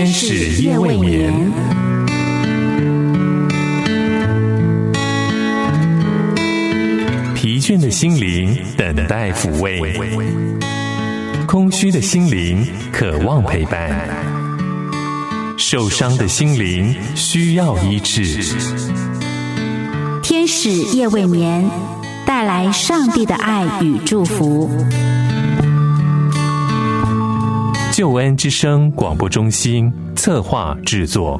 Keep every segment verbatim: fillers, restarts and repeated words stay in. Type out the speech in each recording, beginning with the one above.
天使夜未眠，疲倦的心灵等待抚慰，空虚的心灵渴望陪伴，受伤的心灵需要医治。 天使夜未眠，带来上帝的爱与祝福。 救恩之声广播中心策划制作。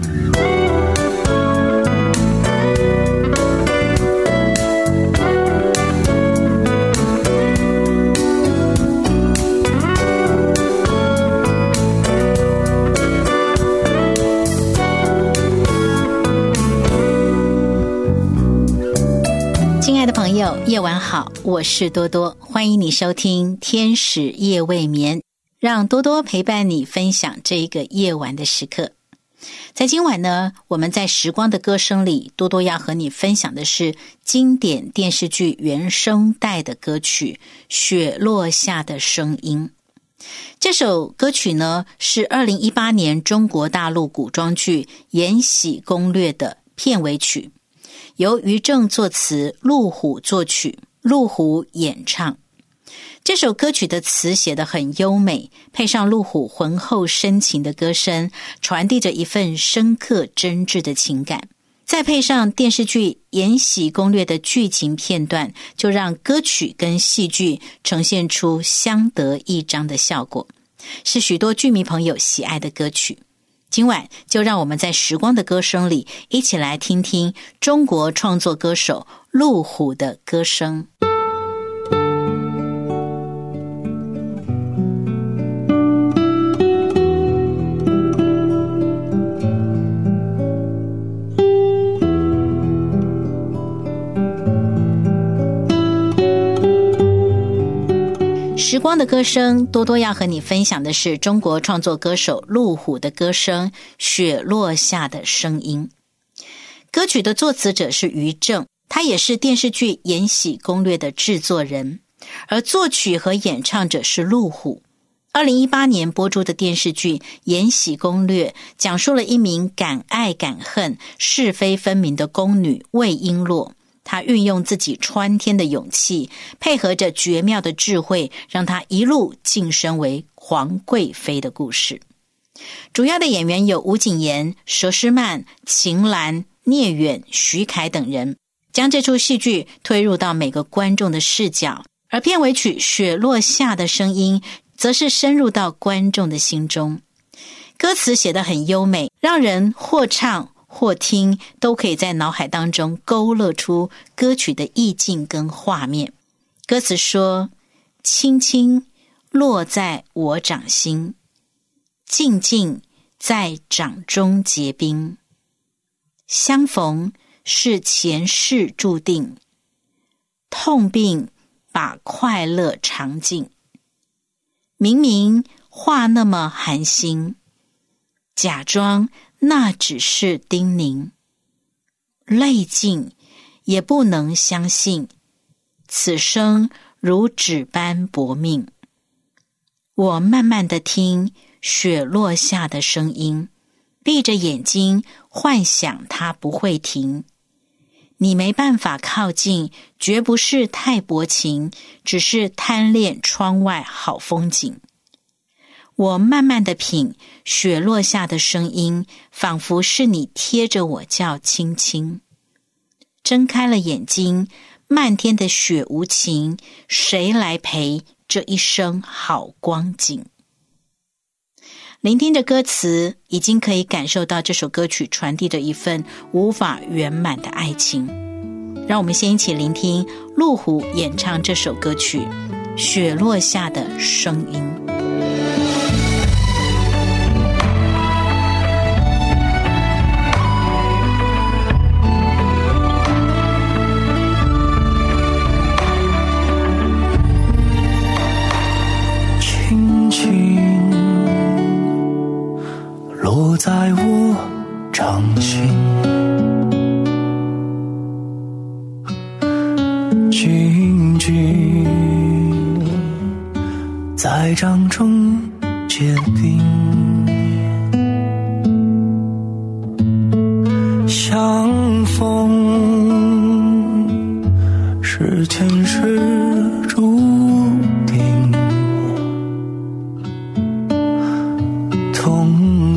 亲爱的朋友，夜晚好，我是多多，欢迎你收听天使夜未眠，让多多陪伴你分享这一个夜晚的时刻。在今晚呢，我们在时光的歌声里，多多要和你分享的是经典电视剧原声带的歌曲《雪落下的声音》。这首歌曲呢，是二零一八年中国大陆古装剧《延禧攻略》的片尾曲，由于正作词，陆虎作曲，陆虎演唱。这首歌曲的词写得很优美，配上陆虎浑厚深情的歌声，传递着一份深刻真挚的情感。再配上电视剧《延禧攻略》的剧情片段，就让歌曲跟戏剧呈现出相得益彰的效果，是许多剧迷朋友喜爱的歌曲。今晚就让我们在时光的歌声里，一起来听听中国创作歌手陆虎的歌声。时光的歌声，多多要和你分享的是中国创作歌手陆虎的歌声《雪落下的声音》。歌曲的作词者是于正，他也是电视剧《延禧攻略》的制作人，而作曲和演唱者是陆虎。二零一八年播出的电视剧《延禧攻略》讲述了一名敢爱敢恨、是非分明的宫女魏璎珞，她运用自己穿天的勇气，配合着绝妙的智慧，让她一路晋升为皇贵妃的故事。主要的演员有吴谨言、佘诗曼、秦岚、聂远、徐凯等人，将这出戏剧推入到每个观众的视角，而片尾曲《雪落下的声音》则是深入到观众的心中。歌词写得很优美，让人或唱或听都可以在脑海当中勾勒出歌曲的意境跟画面。歌词说：轻轻落在我掌心，静静在掌中结冰，相逢是前世注定，痛并把快乐尝尽。明明话那么寒心，假装那只是叮咛，泪尽也不能相信，此生如纸般薄命。我慢慢地听雪落下的声音，闭着眼睛幻想它不会停。你没办法靠近，绝不是太薄情，只是贪恋窗外好风景。我慢慢地品雪落下的声音，仿佛是你贴着我叫轻轻。睁开了眼睛，漫天的雪无情，谁来陪这一生好光景？聆听着歌词，已经可以感受到这首歌曲传递着一份无法圆满的爱情。让我们先一起聆听陆虎演唱这首歌曲《雪落下的声音》。 落在我掌心，静静在掌中结冰，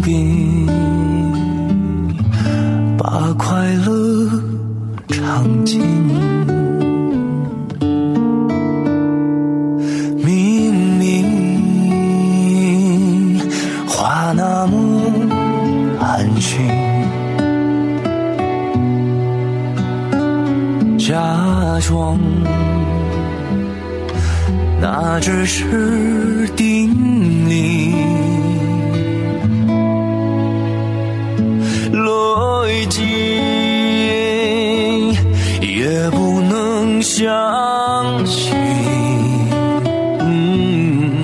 笔，把快乐尝尽。明明话那么安心，假装那只是定理，逻辑也不能相信。嗯，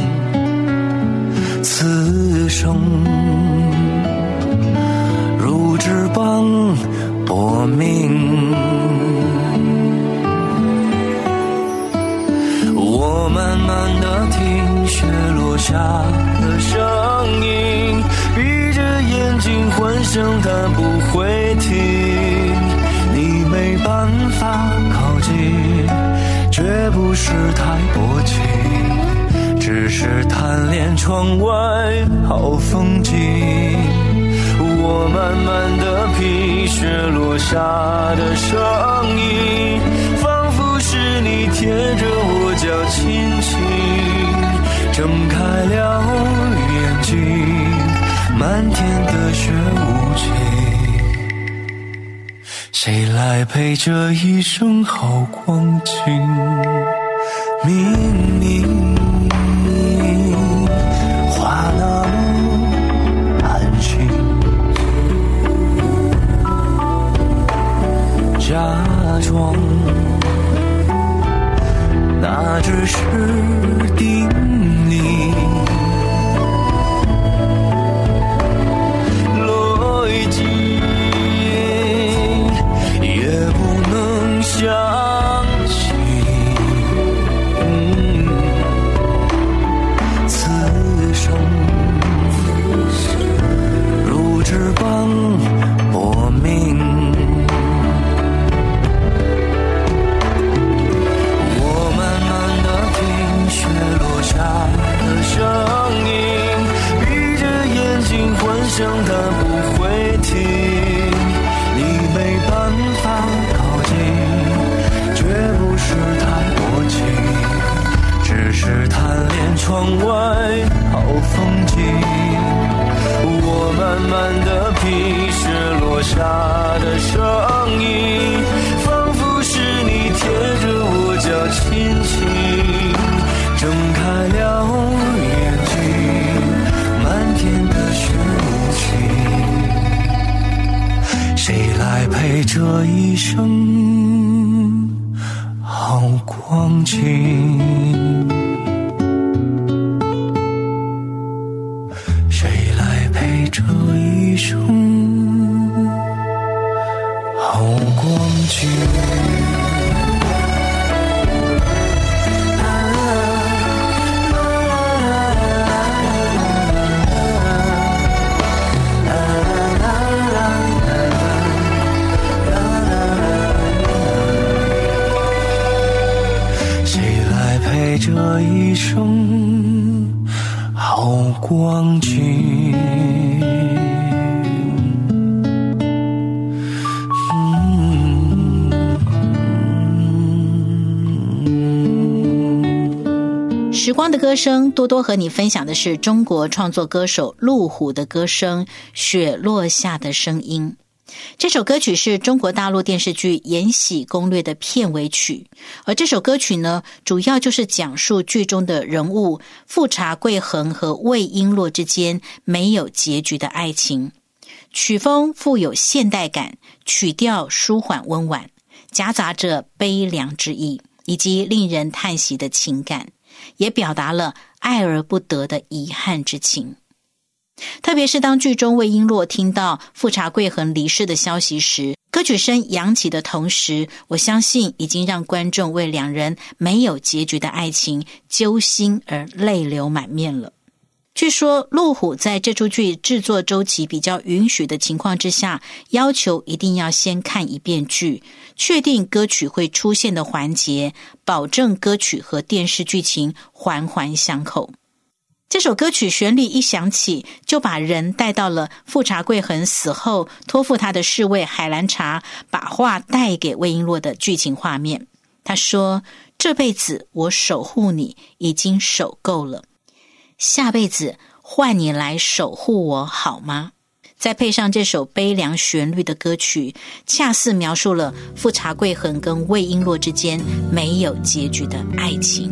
此生如纸般薄命，我慢慢地听雪落下的声音，闭着眼睛幻想它不会停，你没办法靠近，绝不是太薄情，只是贪恋窗外好风景。我慢慢地品雪落下的声音，仿佛是你贴着我脚轻轻睁开了眼睛，漫天的雪无情，谁来陪这一生好光景？明明话那么安心，假装那只是定理，逻辑也不能相信。嗯，此生如纸般薄命，雪落下的声音，闭着眼睛幻想它不会停，你没办法靠近，绝不是太薄情，只是贪恋窗外好风景。我慢慢地品雪落下的声音，仿佛是你贴着我脚轻轻睁开了眼睛，漫天的雪无情，谁来陪这一生好光景？谁来陪这一生好光景？这一生好光景。 时光的歌声，多多和你分享的是中国创作歌手陆虎的歌声《雪落下的声音》。这首歌曲是中国大陆电视剧《延禧攻略》的片尾曲，而这首歌曲呢，主要就是讲述剧中的人物富察贵恒和魏璎珞之间没有结局的爱情。曲风富有现代感，曲调舒缓温婉，夹杂着悲凉之意，以及令人叹息的情感，也表达了爱而不得的遗憾之情。特别是当剧中魏璎珞听到富察贵恒离世的消息时，歌曲声扬起的同时，我相信已经让观众为两人没有结局的爱情揪心而泪流满面了。据说陆虎在这出剧制作周期比较允许的情况之下，要求一定要先看一遍剧，确定歌曲会出现的环节，保证歌曲和电视剧情环环相扣。 这首歌曲旋律一响起，就把人带到了富察贵恒死后托付他的侍卫海兰察把话带给魏璎珞的剧情画面。他说，这辈子我守护你已经守够了，下辈子换你来守护我好吗？再配上这首悲凉旋律的歌曲，恰似描述了富察贵恒跟魏璎珞之间没有结局的爱情。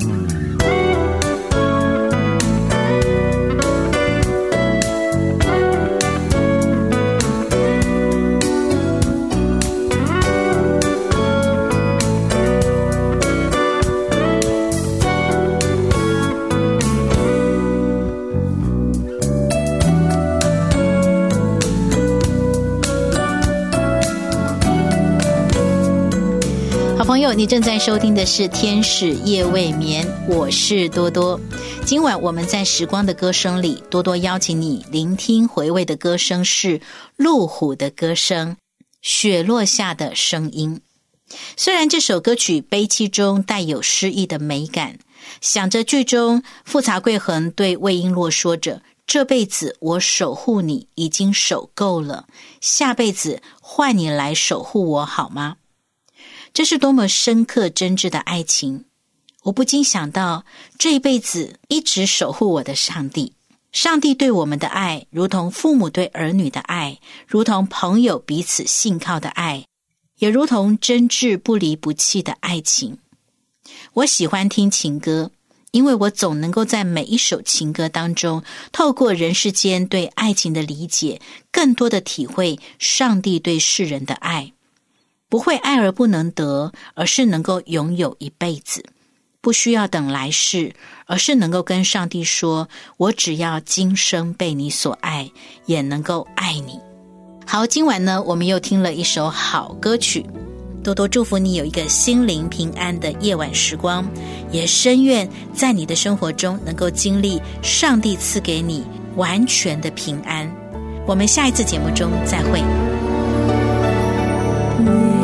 朋友，你正在收听的是天使夜未眠，我是多多。今晚我们在时光的歌声里，多多邀请你聆听回味的歌声是路虎的歌声，雪落下的声音。虽然这首歌曲悲戚中带有诗意的美感，想着剧中富察贵恒对魏璎珞说着，这辈子我守护你已经守够了，下辈子换你来守护我好吗？这是多么深刻真挚的爱情，我不禁想到这一辈子一直守护我的上帝。上帝对我们的爱，如同父母对儿女的爱，如同朋友彼此信靠的爱，也如同真挚不离不弃的爱情。我喜欢听情歌，因为我总能够在每一首情歌当中，透过人世间对爱情的理解，更多的体会上帝对世人的爱。不会爱而不能得，而是能够拥有一辈子，不需要等来世，而是能够跟上帝说，我只要今生被你所爱，也能够爱你。好，今晚呢，我们又听了一首好歌曲，多多祝福你有一个心灵平安的夜晚时光，也深愿在你的生活中能够经历上帝赐给你完全的平安。我们下一次节目中再会。